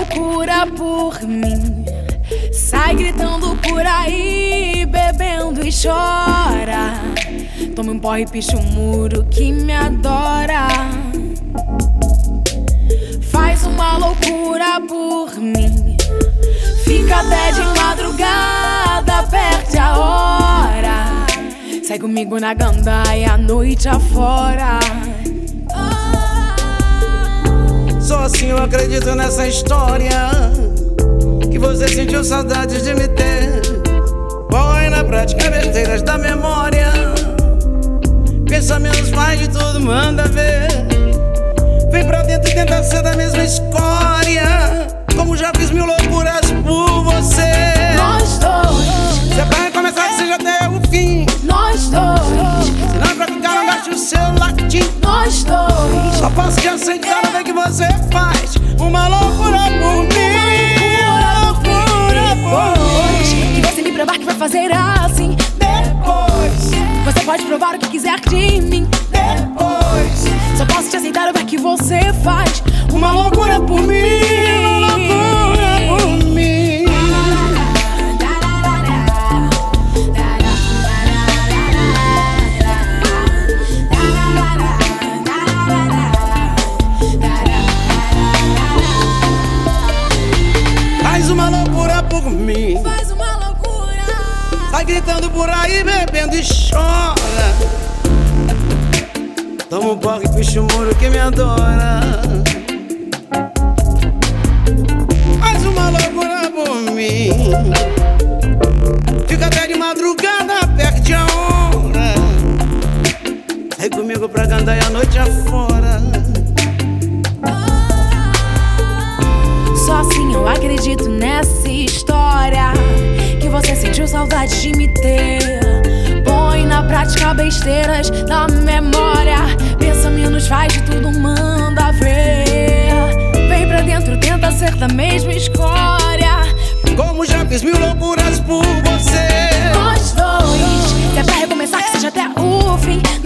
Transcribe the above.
loucura por mim. Sai gritando por aí, bebendo e chora. Toma um porre e picha um muro que me adora. Faz uma loucura por mim. Fica até de madrugada, perde a hora. Sai comigo na gandaia, a noite afora. Só assim eu acredito nessa história, que você sentiu saudade de me ter. Põe na prática besteiras da memória. Pensa menos, faz de tudo, manda ver. Vem pra dentro e tenta ser da mesma escória, como já fiz mil loucuras por você. Nós dois, se é pra recomeçar que seja até o fim. Nós dois, se não é pra ficar, não gaste o seu latim. Nós dois, só posso te aceitar cada vez que você faz uma loucura por mim. Depois que você me provar que vai fazer assim, depois você pode provar o que quiser de mim. Depois só posso te aceitar o que você faz uma loucura por mim. Uma loucura por mim. Faz uma loucura por mim. Faz uma loucura. Sai gritando por aí, bebendo e chora. Toma um porre e picha o muro que me adora. Faz uma loucura por mim. Fica até de madrugada, perde a hora. Sai comigo pra gandaia a noite afora. Só assim eu acredito nessa história, que você sentiu saudade de me ter. Põe na prática besteiras da memória. Pensa menos, faz de tudo, manda ver. Vem pra dentro, tenta ser da mesma escória, como já fiz mil loucuras por você. Nós dois, se é pra recomeçar que seja até o fim.